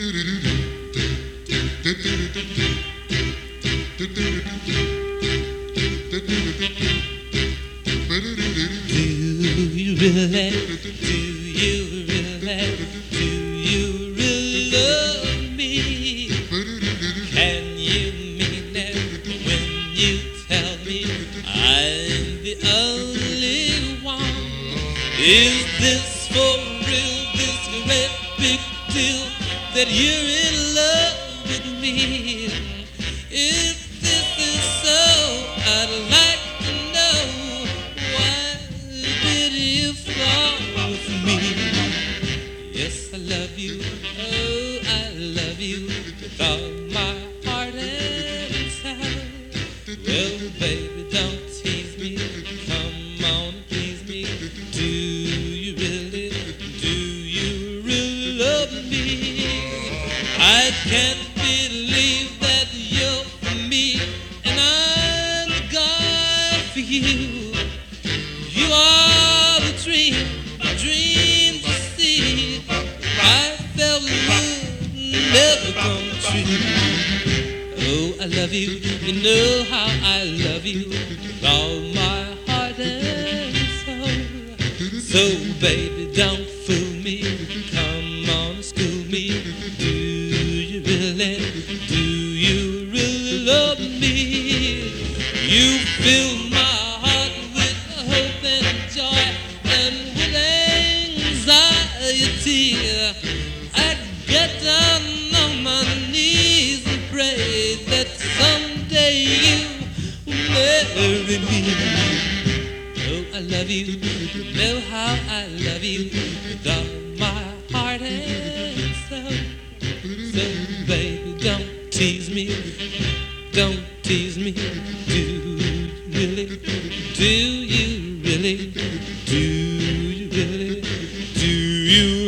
really love me? Can you mean it when you tell me I'm the only one? Is this for real, this great big deal that you're in love with me? If this is so, I'd like to know, why did you fall with me? Yes, I love you, oh, I love you with all my heart and soul. Well, baby, don't tease me, come on and please me. Do you really love me? I can't believe that you're for me, and I'm the guy for you. You are the dream to see. I felt love never come true. Oh, I love you, you know how I love you with all my heart and soul. So baby, don't fool me, come on and school me. Do you really love me? You fill my heart with hope and joy and with anxiety. I get down on my knees and pray that someday you will marry me. Oh, I love you, you know how I love you with all my heart and soul. So baby, don't tease me, don't tease me. Do you really, do you really, do you